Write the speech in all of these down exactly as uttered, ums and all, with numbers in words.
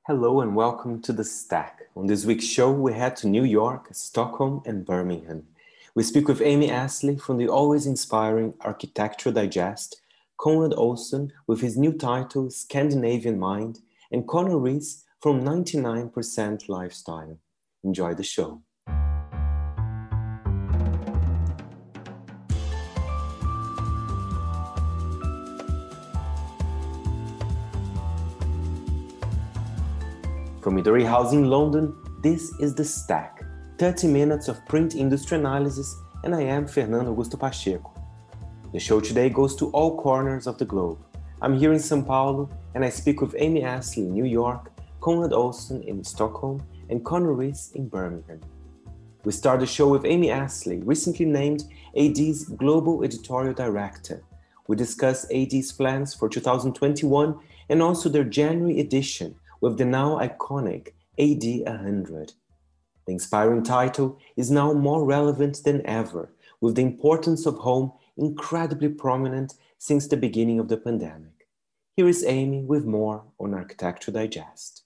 Hello and welcome to The Stack. On this week's show, we head to New York, Stockholm, and Birmingham. We speak with Amy Astley from the always inspiring Architecture Digest, Conrad Olsen with his new title Scandinavian Mind, and Conor Rees from ninety-nine percent Lifestyle. Enjoy the show. From Midori House in London, this is The Stack, thirty minutes of print industry analysis, and I am Fernando Augusto Pacheco. The show today goes to all corners of the globe. I'm here in São Paulo, and I speak with Amy Astley in New York, Conrad Olsen in Stockholm, and Conor Rees in Birmingham. We start the show with Amy Astley, recently named A D's Global Editorial Director. We discuss A D's plans for two thousand twenty-one and also their January edition, with the now iconic A D one hundred. The inspiring title is now more relevant than ever, with the importance of home incredibly prominent since the beginning of the pandemic. Here is Amy with more on Architecture Digest.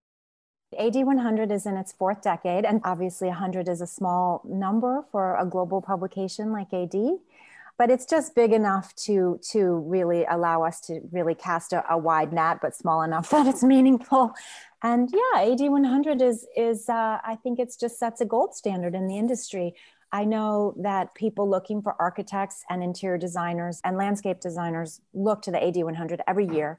A D one hundred is in its fourth decade, and obviously one hundred is a small number for a global publication like A D. But it's just big enough to, to really allow us to really cast a, a wide net, but small enough that it's meaningful. And yeah, A D one hundred is, is uh, I think it's just sets a gold standard in the industry. I know that people looking for architects and interior designers and landscape designers look to the A D one hundred every year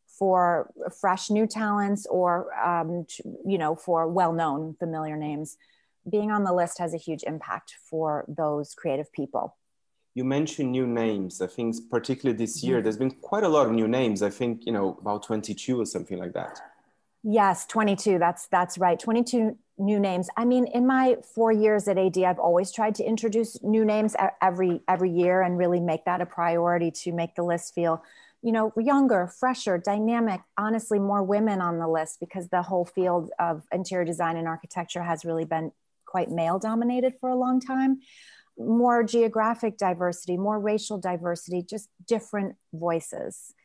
for fresh new talents or, um, you know, for well-known familiar names. Being on the list has a huge impact for those creative people. You mentioned new names. I think particularly this year, there's been quite a lot of new names. I think, you know, about twenty-two or something like that. Yes, twenty-two. That's that's right. twenty-two new names. I mean, in my four years at A D, I've always tried to introduce new names every every year and really make that a priority to make the list feel, you know, younger, fresher, dynamic, honestly, more women on the list, because the whole field of interior design and architecture has really been quite male dominated for a long time. More geographic diversity, more racial diversity, just different voices.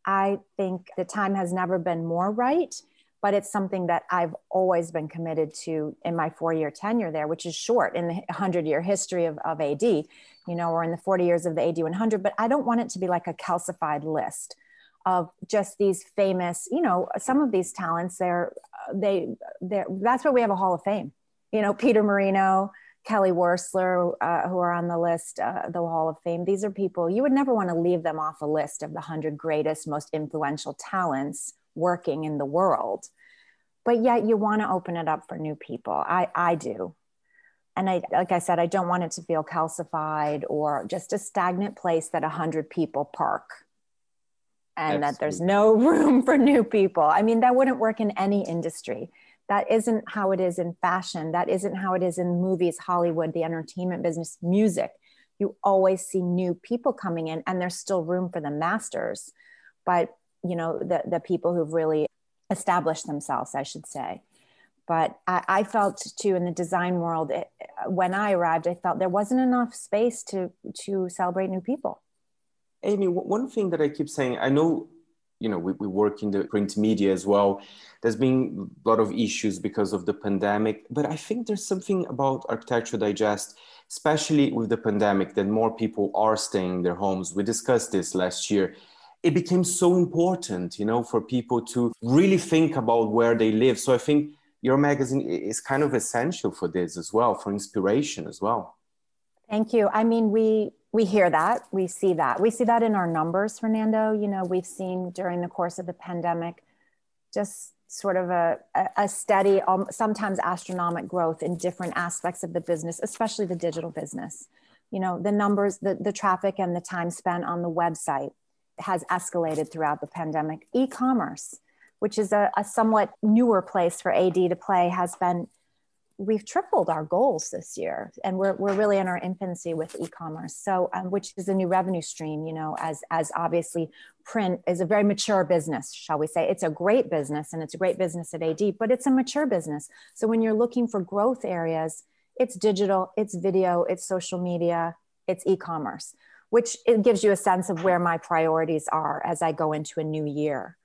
I think the time has never been more right, but it's something that I've always been committed to in my four-year tenure there, which is short in the hundred-year history of, of A D, you know, or in the forty years of the A D one hundred, but I don't want it to be like a calcified list of just these famous, you know, some of these talents, they're, they, they're, that's why we have a Hall of Fame. You know, Peter Marino, Kelly Wearstler, uh, who are on the list, uh, the Hall of Fame. These are people, you would never want to leave them off a list of the one hundred greatest, most influential talents working in the world. But yet you want to open it up for new people. I, I do. And I, like I said, I don't want it to feel calcified or just a stagnant place that one hundred people park and Absolutely. That there's no room for new people. I mean, that wouldn't work in any industry. That isn't how it is in fashion. That isn't how it is in movies, Hollywood, the entertainment business, music. You always see new people coming in, and there's still room for the masters. But, you know, the, the people who've really established themselves, I should say. But I, I felt too in the design world, it, when I arrived, I felt there wasn't enough space to, to celebrate new people. Amy, one thing that I keep saying, I know, you know, we, we work in the print media as well. There's been a lot of issues because of the pandemic, but I think there's something about Architecture Digest, especially with the pandemic, that more people are staying in their homes. We discussed this last year. It became so important, you know, for people to really think about where they live. So I think your magazine is kind of essential for this as well, for inspiration as well. Thank you. I mean, we we hear that, we see that. We see that in our numbers, Fernando. You know, we've seen during the course of the pandemic, just sort of a, a steady, um, sometimes astronomical growth in different aspects of the business, especially the digital business. You know, the numbers, the, the traffic and the time spent on the website has escalated throughout the pandemic. E-commerce, which is a, a somewhat newer place for A D to play, has been, we've tripled our goals this year, and we're we're really in our infancy with e-commerce. So, um, which is a new revenue stream, you know, as as obviously print is a very mature business, shall we say. It's a great business, and it's a great business at A D, but it's a mature business. So when you're looking for growth areas, it's digital, it's video, it's social media, it's e-commerce, which it gives you a sense of where my priorities are as I go into a new year.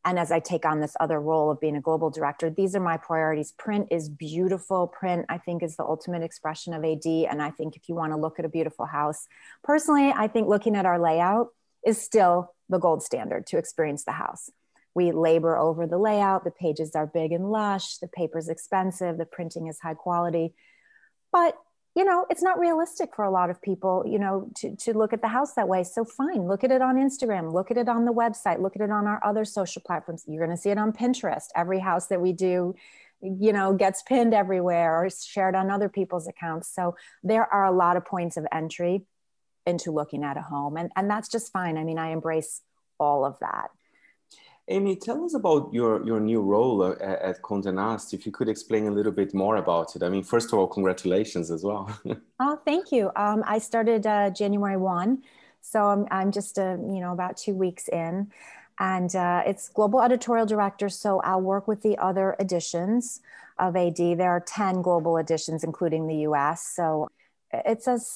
And as I take on this other role of being a global director, these are my priorities. Print is beautiful. Print, I think, is the ultimate expression of A D. And I think if you want to look at a beautiful house, personally, I think looking at our layout is still the gold standard to experience the house. We labor over the layout. The pages are big and lush. The paper's expensive. The printing is high quality. But you know, it's not realistic for a lot of people, you know, to, to look at the house that way. So fine, look at it on Instagram, look at it on the website, look at it on our other social platforms. You're going to see it on Pinterest. Every house that we do, you know, gets pinned everywhere or shared on other people's accounts. So there are a lot of points of entry into looking at a home. And, and that's just fine. I mean, I embrace all of that. Amy, tell us about your, your new role at, at Condé Nast. If you could explain a little bit more about it. I mean, first of all, congratulations as well. Oh, thank you. Um, I started uh, January first, so I'm, I'm just, uh, you know, about two weeks in. And uh, it's global editorial director, so I'll work with the other editions of A D. There are ten global editions, including the U S. So it's a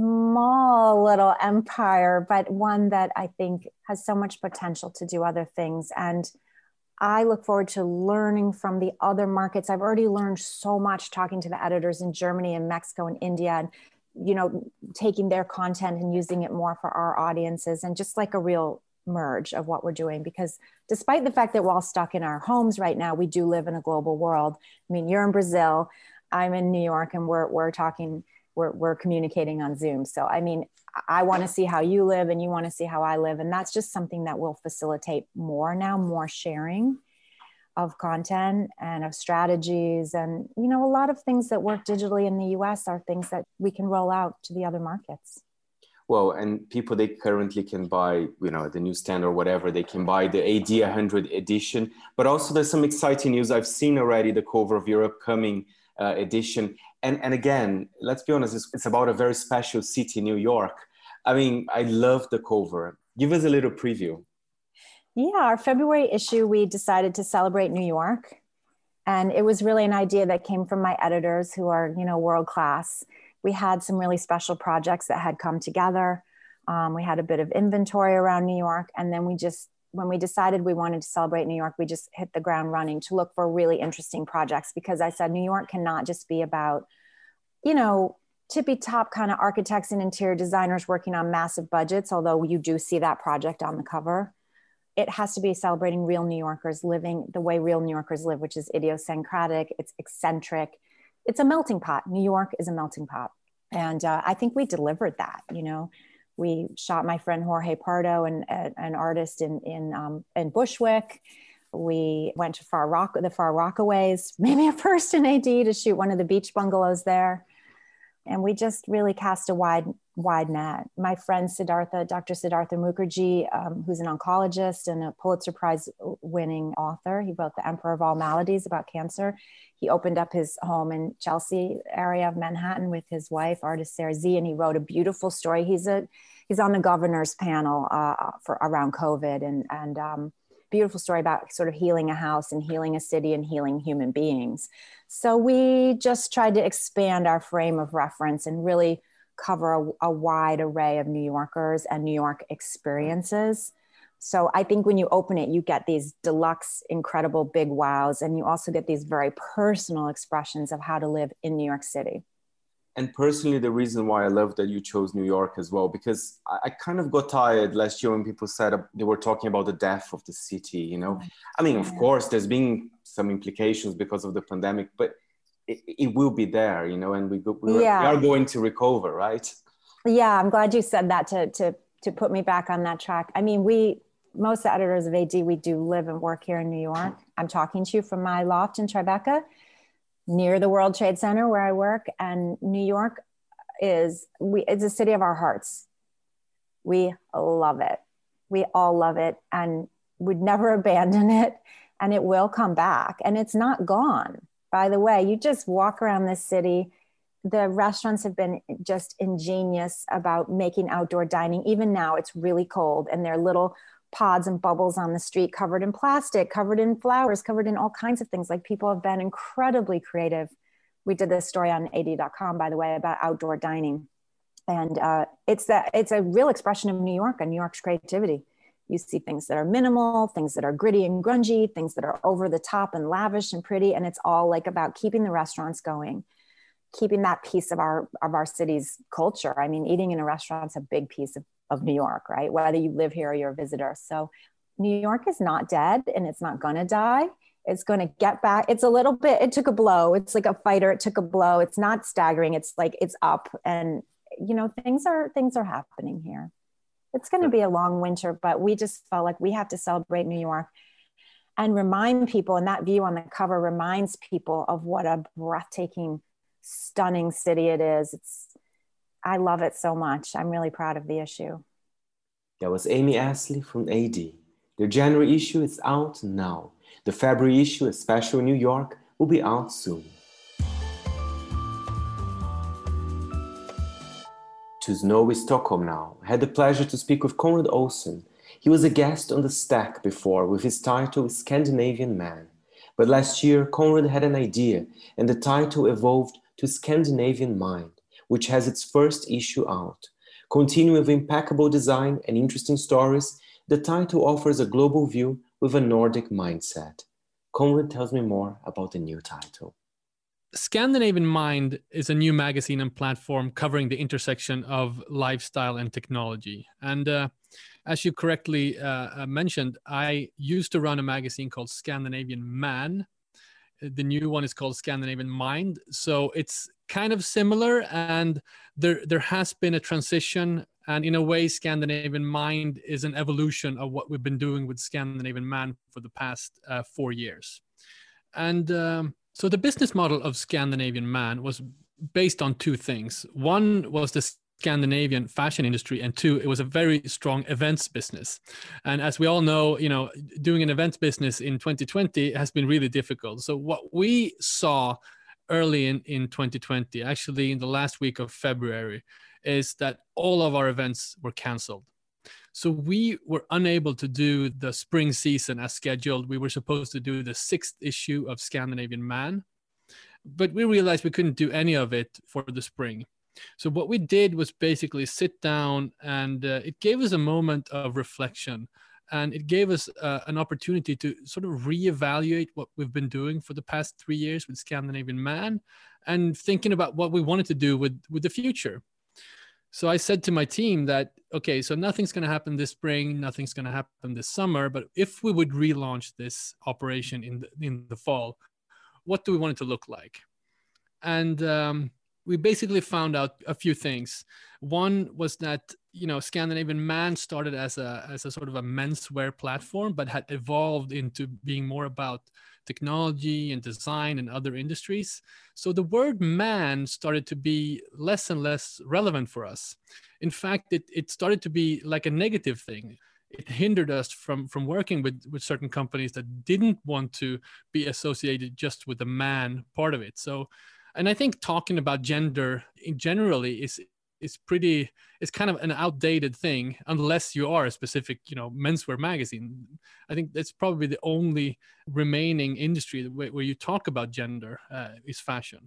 small little empire, but one that I think has so much potential to do other things. And I look forward to learning from the other markets. I've already learned so much talking to the editors in Germany and Mexico and India, and, you know, taking their content and using it more for our audiences, and just like a real merge of what we're doing. Because despite the fact that we're all stuck in our homes right now, we do live in a global world. I mean, you're in Brazil, I'm in New York, and we're, we're talking We're, we're communicating on Zoom. So, I mean, I want to see how you live and you want to see how I live. And that's just something that will facilitate more now, more sharing of content and of strategies. And, you know, a lot of things that work digitally in the U S are things that we can roll out to the other markets. Well, and people, they currently can buy, you know, the newsstand or whatever, they can buy the A D one hundred edition. But also there's some exciting news. I've seen already the cover of your upcoming uh, edition. And, and again, let's be honest, it's, it's about a very special city, New York. I mean, I love the cover. Give us a little preview. Yeah, our February issue, we decided to celebrate New York. And it was really an idea that came from my editors who are, you know, world class. We had some really special projects that had come together. Um, we had a bit of inventory around New York. And then we just, when we decided we wanted to celebrate New York, we just hit the ground running to look for really interesting projects, because I said New York cannot just be about, you know, tippy top kind of architects and interior designers working on massive budgets, although you do see that project on the cover. It has to be celebrating real New Yorkers living the way real New Yorkers live, which is idiosyncratic, it's eccentric, it's a melting pot. New York is a melting pot. And uh, I think we delivered that, you know. We shot my friend Jorge Pardo, an, an artist in, in, um, in Bushwick. We went to Far Rock, the Far Rockaways, maybe a first in A D, to shoot one of the beach bungalows there. And we just really cast a wide, wide net. My friend Siddhartha, Doctor Siddhartha Mukherjee, um, who's an oncologist and a Pulitzer Prize winning author. He wrote The Emperor of All Maladies about cancer. He opened up his home in Chelsea area of Manhattan with his wife, artist Sarah Z, and he wrote a beautiful story. He's a he's on the governor's panel uh, for around COVID, and and um, beautiful story about sort of healing a house and healing a city and healing human beings. So we just tried to expand our frame of reference and really cover a, a wide array of New Yorkers and New York experiences. So I think when you open it, you get these deluxe, incredible big wows, and you also get these very personal expressions of how to live in New York City. And personally, the reason why I love that you chose New York as well, because I, I kind of got tired last year when people said they were talking about the death of the city, you know. I mean, of yeah. course, there's been some implications because of the pandemic, but it, it will be there, you know, and we, we, yeah. we are going to recover, right? Yeah, I'm glad you said that to, to, to put me back on that track. I mean, we, most of the editors of A D, we do live and work here in New York. I'm talking to you from my loft in Tribeca, near the World Trade Center where I work. And New York is, we, it's a city of our hearts. We love it. We all love it, and we'd never abandon it, and it will come back, and it's not gone. By the way, you just walk around this city. The restaurants have been just ingenious about making outdoor dining. Even now it's really cold, and there are little pods and bubbles on the street covered in plastic, covered in flowers, covered in all kinds of things. Like, people have been incredibly creative. We did this story on A D dot com, by the way, about outdoor dining. And uh, it's that it's a real expression of New York and New York's creativity. You see things that are minimal, things that are gritty and grungy, things that are over the top and lavish and pretty. And it's all like about keeping the restaurants going, keeping that piece of our, of our city's culture. I mean, eating in a restaurant's a big piece of, of New York, right? Whether you live here or you're a visitor. So New York is not dead, and it's not going to die. It's going to get back. It's a little bit, it took a blow. It's like a fighter. It took a blow. It's not staggering. It's like, it's up, and you know, things are, things are happening here. It's going to be a long winter, but we just felt like we have to celebrate New York and remind people, and that view on the cover reminds people of what a breathtaking, stunning city it is. It's, I love it so much. I'm really proud of the issue. That was Amy Astley from A D. The January issue is out now. The February issue, a special in New York, will be out soon. To snowy Stockholm now. I had the pleasure to speak with Conrad Olsen. He was a guest on the Stack before with his title Scandinavian Man. But last year, Conrad had an idea, and the title evolved to Scandinavian Mind, which has its first issue out. Continuing with impeccable design and interesting stories, the title offers a global view with a Nordic mindset. Conrad tells me more about the new title. Scandinavian Mind is a new magazine and platform covering the intersection of lifestyle and technology. And uh, as you correctly uh, mentioned, I used to run a magazine called Scandinavian Man. The new one is called Scandinavian Mind. So it's kind of similar, and there, there has been a transition. And in a way, Scandinavian Mind is an evolution of what we've been doing with Scandinavian Man for the past uh, four years. And um, so the business model of Scandinavian Man was based on two things. One was the Scandinavian fashion industry, and two, it was a very strong events business. And as we all know, you know, doing an events business in twenty twenty has been really difficult. So what we saw early in, in twenty twenty, actually in the last week of February, is that all of our events were canceled. So we were unable to do the spring season as scheduled. We were supposed to do the sixth issue of Scandinavian Man, but we realized we couldn't do any of it for the spring. So what we did was basically sit down, and uh, it gave us a moment of reflection, and it gave us uh, an opportunity to sort of reevaluate what we've been doing for the past three years with Scandinavian Man, and thinking about what we wanted to do with, with the future. So I said to my team that, okay, so nothing's going to happen this spring, nothing's going to happen this summer, but if we would relaunch this operation in the, in the fall, what do we want it to look like? And um, we basically found out a few things. One was that, you know, Scandinavian Man started as a, as a sort of a menswear platform, but had evolved into being more about technology and design and other industries. So the word man started to be less and less relevant for us. In fact, it, it started to be like a negative thing. It hindered us from, from working with, with certain companies that didn't want to be associated just with the man part of it. So, and I think talking about gender in generally is is pretty, it's kind of an outdated thing unless you are a specific, you know, menswear magazine. I think that's probably the only remaining industry where, where you talk about gender uh, is fashion.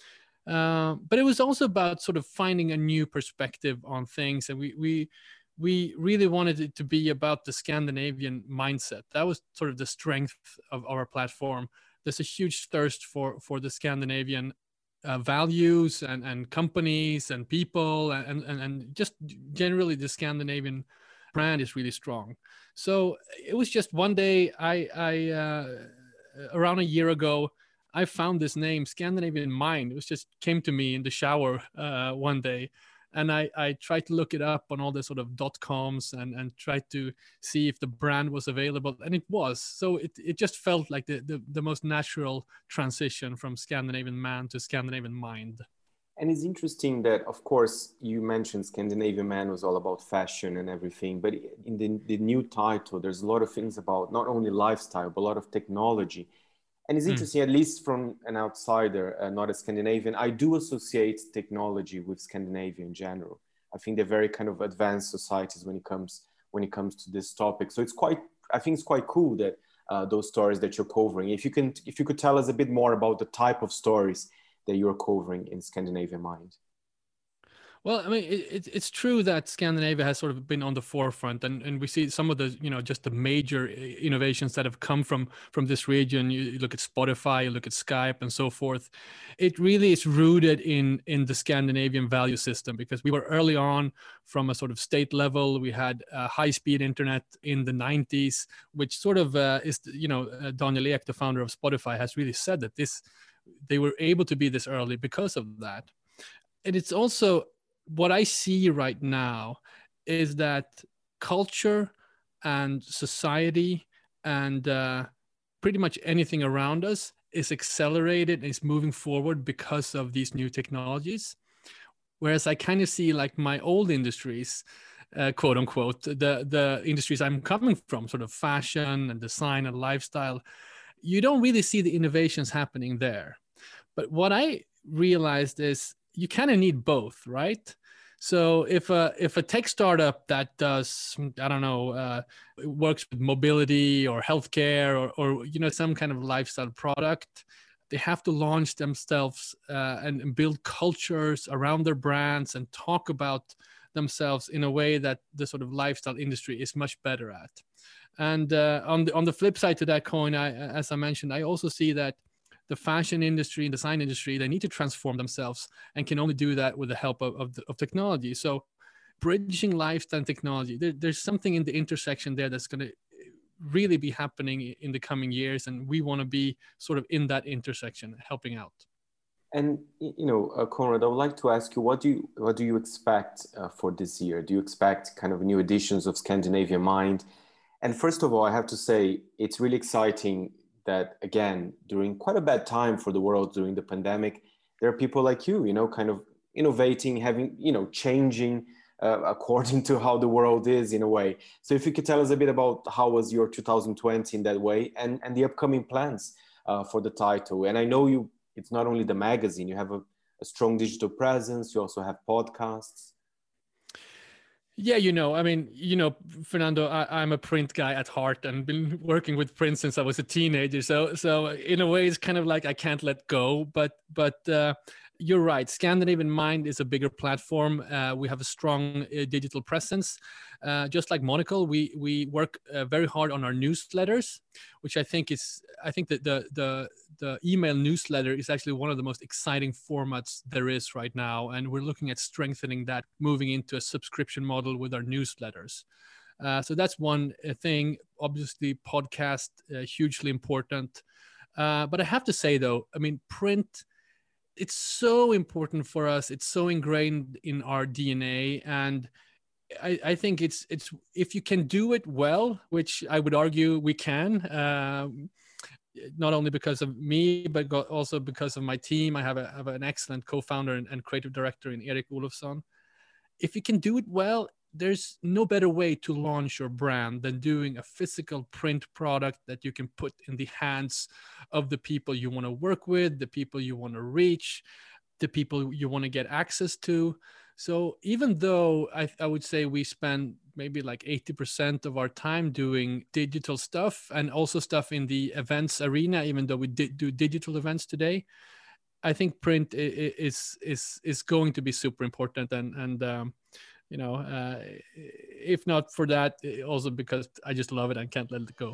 Uh, but it was also about sort of finding a new perspective on things. And we, we, we really wanted it to be about the Scandinavian mindset. That was sort of the strength of our platform. There's a huge thirst for, for the Scandinavian Uh, values and, and companies and people and, and, and just generally the Scandinavian brand is really strong. So it was just one day, I, I uh, around a year ago, I found this name, Scandinavian Mind. It was just came to me in the shower uh, one day. And I, I tried to look it up on all the sort of dot coms and, and tried to see if the brand was available, and it was. So it, it just felt like the, the, the most natural transition from Scandinavian Man to Scandinavian Mind. And it's interesting that, of course, you mentioned Scandinavian Man was all about fashion and everything, but in the, the new title, there's a lot of things about not only lifestyle, but a lot of technology. And it's interesting, mm. at least from an outsider, uh, not a Scandinavian, I do associate technology with Scandinavia in general. I think they're very kind of advanced societies when it comes when it comes to this topic. So it's quite, I think it's quite cool that uh, those stories that you're covering. If you can, if you could tell us a bit more about the type of stories that you're covering in Scandinavian Mind. Well, I mean, it, it, it's true that Scandinavia has sort of been on the forefront, and, and we see some of the, you know, just the major innovations that have come from from this region. You, you look at Spotify, you look at Skype, and so forth. It really is rooted in in the Scandinavian value system, because we were early on from a sort of state level. We had uh, high-speed internet in the nineties, which sort of uh, is, you know, uh, Daniel Ek, the founder of Spotify, has really said that this they were able to be this early because of that. And it's also, what I see right now is that culture and society and uh, pretty much anything around us is accelerated and is moving forward because of these new technologies. Whereas I kind of see like my old industries, uh, quote unquote, the, the industries I'm coming from, sort of fashion and design and lifestyle, you don't really see the innovations happening there. But what I realized is you kind of need both, right? So if a if a tech startup that does, I don't know, uh, works with mobility or healthcare or or you know some kind of lifestyle product, they have to launch themselves uh, and, and build cultures around their brands and talk about themselves in a way that the sort of lifestyle industry is much better at. And uh, on the on the flip side to that coin, I, as I mentioned, I also see that the fashion industry and design industry, they need to transform themselves and can only do that with the help of, of, the, of technology. So bridging lifestyle and technology, there, there's something in the intersection there that's going to really be happening in the coming years. And we want to be sort of in that intersection, helping out. And, you know, uh, Konrad, I would like to ask you, what do you, what do you expect uh, for this year? Do you expect kind of new editions of Scandinavian Mind? And first of all, I have to say, it's really exciting that, again, during quite a bad time for the world during the pandemic, there are people like you, you know, kind of innovating, having, you know, changing uh, according to how the world is in a way. So if you could tell us a bit about how was your two thousand twenty in that way, and, and the upcoming plans uh, for the title. And I know you, it's not only the magazine, you have a, a strong digital presence, you also have podcasts. Yeah, you know, I mean, you know, Fernando, I, I'm a print guy at heart and been working with print since I was a teenager. So, so in a way, it's kind of like I can't let go. But, but uh, you're right. Scandinavian Mind is a bigger platform. Uh, we have a strong uh, digital presence. Uh, just like Monocle, we we work uh, very hard on our newsletters, which I think is, I think that the the the email newsletter is actually one of the most exciting formats there is right now, and we're looking at strengthening that, moving into a subscription model with our newsletters. Uh, so that's one thing. Obviously, podcast uh, hugely important. Uh, but I have to say though, I mean, print, it's so important for us. It's so ingrained in our D N A, and I, I think it's it's if you can do it well, which I would argue we can, uh, not only because of me, but also because of my team. I have, a, have an excellent co-founder and, and creative director in Erik Olofsson. If you can do it well, there's no better way to launch your brand than doing a physical print product that you can put in the hands of the people you want to work with, the people you want to reach, the people you want to get access to. So even though I, I would say we spend maybe like eighty percent of our time doing digital stuff and also stuff in the events arena, even though we did do digital events today, I think print is is is going to be super important. And and um, you know, uh, if not for that, also because I just love it and can't let it go.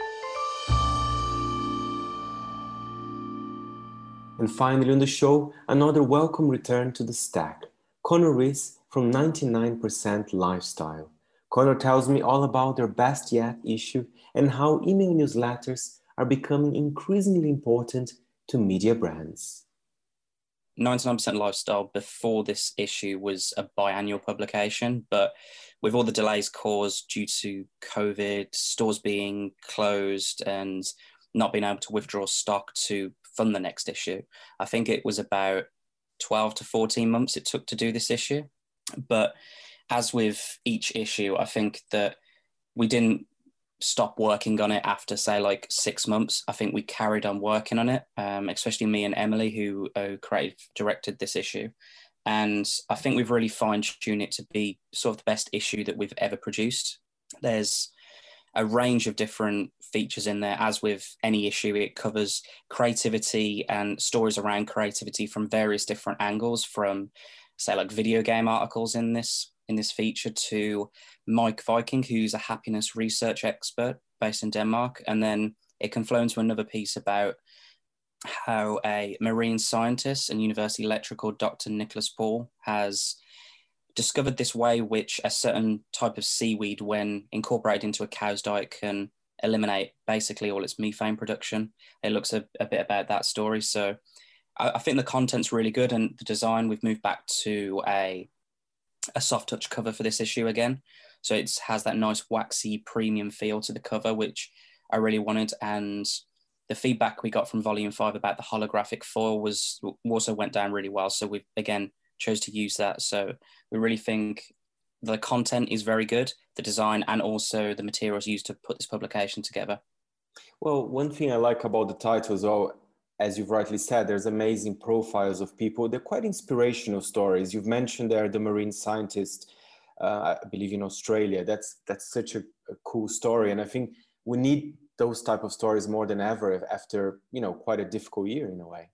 And finally on the show, another welcome return to the stack. Conor Riss from ninety-nine percent Lifestyle. Conor tells me all about their Best Yet issue and how email newsletters are becoming increasingly important to media brands. ninety-nine percent Lifestyle before this issue was a biannual publication, but with all the delays caused due to COVID, stores being closed and not being able to withdraw stock to fund the next issue, I think it was about twelve to fourteen months it took to do this issue. But as with each issue, I think that we didn't stop working on it after, say, like six months. I think we carried on working on it, um, especially me and Emily, who uh, creative directed this issue. And I think we've really fine-tuned it to be sort of the best issue that we've ever produced. There's a range of different features in there. As with any issue, it covers creativity and stories around creativity from various different angles, from say like video game articles in this in this feature, to Mike Viking, who's a happiness research expert based in Denmark. And then it can flow into another piece about how a marine scientist and university lecturer called Doctor Nicholas Paul has discovered this way which a certain type of seaweed, when incorporated into a cow's diet, can eliminate basically all its methane production. It looks a, a bit about that story. So I, I think the content's really good, and the design, we've moved back to a a soft touch cover for this issue again. So it has that nice waxy premium feel to the cover, which I really wanted. And the feedback we got from volume five about the holographic foil was also went down really well. So we again chose to use that. So we really think the content is very good, the design, and also the materials used to put this publication together. Well, one thing I like about the title as well, as you've rightly said, there's amazing profiles of people. They're quite inspirational stories. You've mentioned there the marine scientist, uh, I believe in Australia. That's that's such a, a cool story. And I think we need those type of stories more than ever after, you know, quite a difficult year in a way.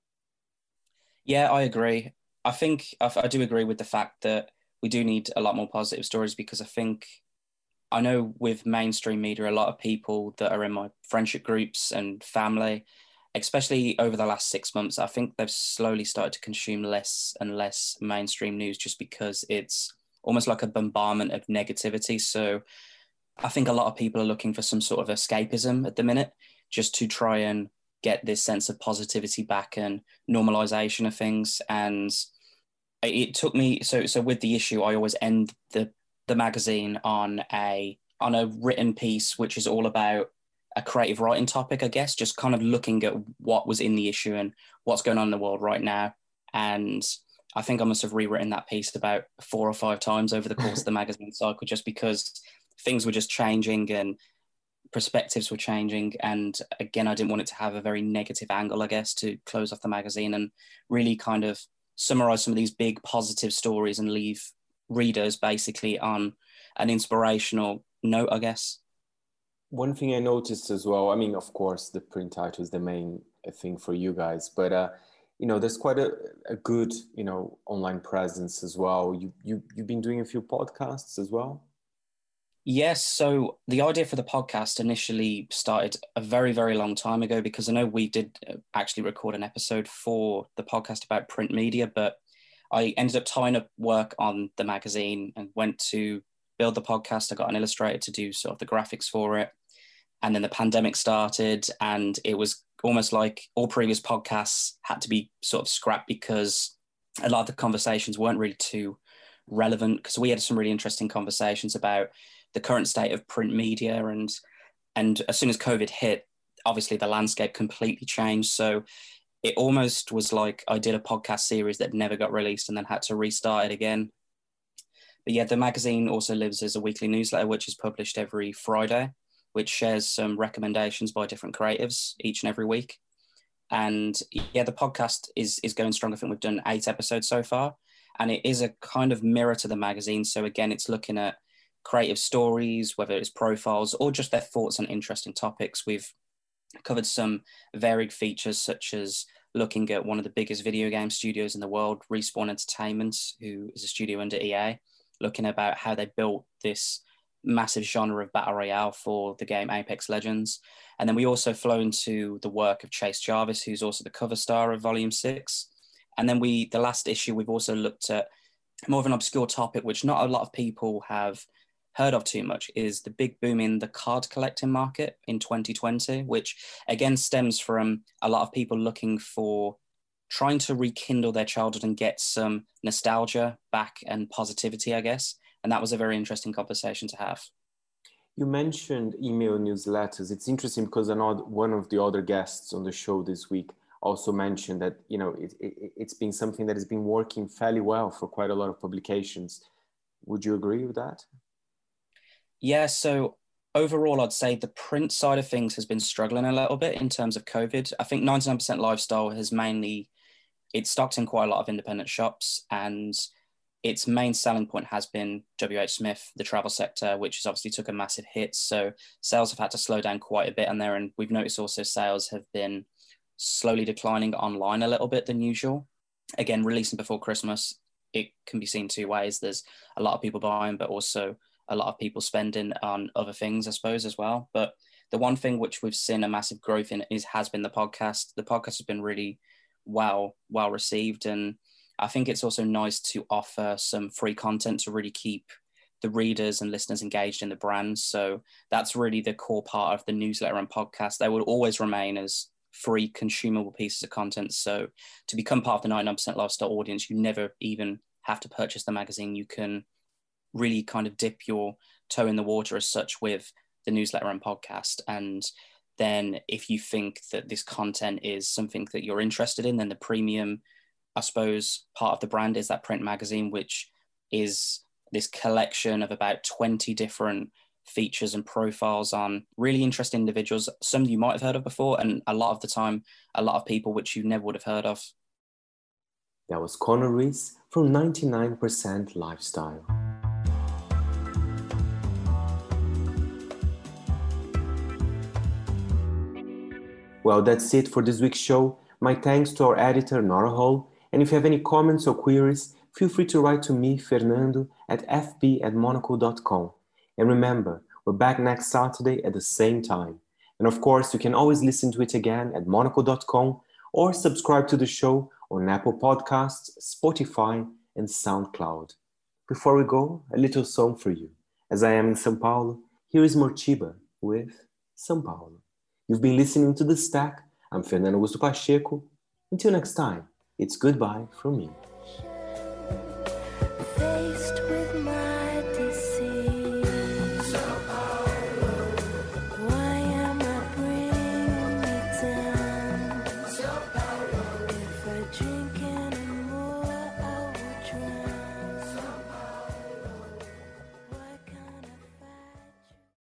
Yeah, I agree. I think I, I do agree with the fact that we do need a lot more positive stories, because I think, I know with mainstream media, a lot of people that are in my friendship groups and family, especially over the last six months, I think they've slowly started to consume less and less mainstream news, just because it's almost like a bombardment of negativity. So I think a lot of people are looking for some sort of escapism at the minute, just to try and get this sense of positivity back and normalization of things. And it took me, so so with the issue, I always end the the magazine on a on a written piece, which is all about a creative writing topic, I guess, just kind of looking at what was in the issue and what's going on in the world right now. And I think I must have rewritten that piece about four or five times over the course of the magazine cycle, just because things were just changing and perspectives were changing. And again, I didn't want it to have a very negative angle, I guess, to close off the magazine, and really kind of summarize some of these big positive stories and leave readers basically on an inspirational note, I guess. One thing I noticed as well, I mean, of course, the print title is the main thing for you guys, but, uh, you know, there's quite a, a good, you know, online presence as well. You, you, you've been doing a few podcasts as well? Yes. So the idea for the podcast initially started a very, very long time ago, because I know we did actually record an episode for the podcast about print media, but I ended up tying up work on the magazine and went to build the podcast. I got an illustrator to do sort of the graphics for it. And then the pandemic started, and it was almost like all previous podcasts had to be sort of scrapped, because a lot of the conversations weren't really too relevant, because we had some really interesting conversations about the current state of print media. And, and as soon as COVID hit, obviously the landscape completely changed. So it almost was like I did a podcast series that never got released and then had to restart it again. But yeah, the magazine also lives as a weekly newsletter, which is published every Friday, which shares some recommendations by different creatives each and every week. And yeah, the podcast is is going strong. I think we've done eight episodes so far, and it is a kind of mirror to the magazine. So again, it's looking at creative stories, whether it's profiles or just their thoughts on interesting topics. We've covered some varied features, such as looking at one of the biggest video game studios in the world, Respawn Entertainment, who is a studio under E A, looking about how they built this massive genre of battle royale for the game Apex Legends. And then we also flow into the work of Chase Jarvis, who's also the cover star of volume six. And then we, the last issue, we've also looked at more of an obscure topic, which not a lot of people have heard of too much, is the big boom in the card collecting market in twenty twenty, which again stems from a lot of people looking for trying to rekindle their childhood and get some nostalgia back and positivity, I guess. And that was a very interesting conversation to have. You mentioned email newsletters. It's interesting because another, one of the other guests on the show this week also mentioned that, you know, it, it, it's been something that has been working fairly well for quite a lot of publications. Would you agree with that? Yeah, so overall, I'd say the print side of things has been struggling a little bit in terms of COVID. I think ninety-nine percent Lifestyle has mainly, it's stocked in quite a lot of independent shops, and its main selling point has been W H Smith, the travel sector, which has obviously took a massive hit. So sales have had to slow down quite a bit on there. And we've noticed also sales have been slowly declining online a little bit than usual. Again, releasing before Christmas, it can be seen two ways. There's a lot of people buying, but also a lot of people spending on other things, I suppose, as well. But the one thing which we've seen a massive growth in is has been the podcast. The podcast has been really well, well received. And I think it's also nice to offer some free content to really keep the readers and listeners engaged in the brand. So that's really the core part of the newsletter and podcast. They will always remain as free consumable pieces of content. So to become part of the ninety-nine percent Lifestyle audience, you never even have to purchase the magazine. You can really kind of dip your toe in the water as such with the newsletter and podcast. And then if you think that this content is something that you're interested in, then the premium, I suppose, part of the brand is that print magazine, which is this collection of about twenty different features and profiles on really interesting individuals, some you might have heard of before, and a lot of the time, a lot of people which you never would have heard of. That was Conor Rees from ninety-nine percent Lifestyle. Well, that's it for this week's show. My thanks to our editor, Nora Hull. And if you have any comments or queries, feel free to write to me, Fernando, at f b at monaco dot com. And remember, we're back next Saturday at the same time. And of course, you can always listen to it again at monaco dot com or subscribe to the show on Apple Podcasts, Spotify, and SoundCloud. Before we go, a little song for you. As I am in São Paulo, here is Mortiba with São Paulo. You've been listening to The Stack. I'm Fernando Augusto Pacheco. Until next time, it's goodbye from me.